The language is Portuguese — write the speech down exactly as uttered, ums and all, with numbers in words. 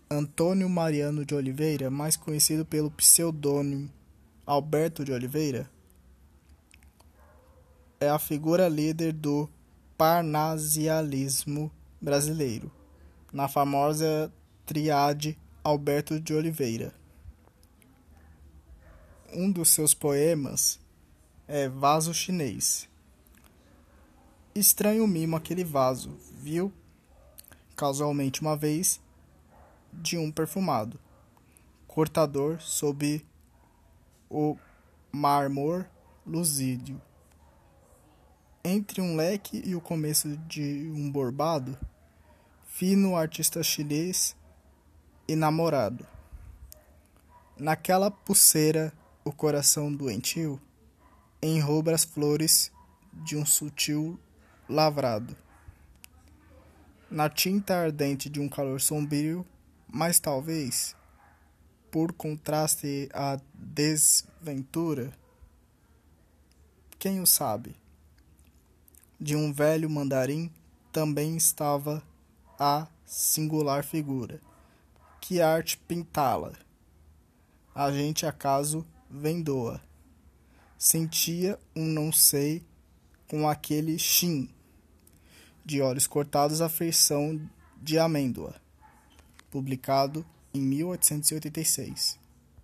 Antônio Mariano de Oliveira, mais conhecido pelo pseudônimo Alberto de Oliveira, é a figura líder do parnasialismo brasileiro, na famosa tríade Alberto de Oliveira. Um dos seus poemas é Vaso Chinês. Estranho mimo aquele vaso, viu, casualmente uma vez, de um perfumado cortador sob o mármore luzídio. Entre um leque e o começo de um bordado, fino artista chinês e namorado. Naquela pulseira, o coração doentio enrubra as flores de um sutil lavrado. Na tinta ardente de um calor sombrio, mas talvez, por contraste à desventura, quem o sabe, de um velho mandarim também estava a singular figura. Que arte pintá-la? A gente acaso vendoa. Sentia um não sei com aquele chin, de olhos cortados à feição de amêndoa, publicado em mil oitocentos e oitenta e seis.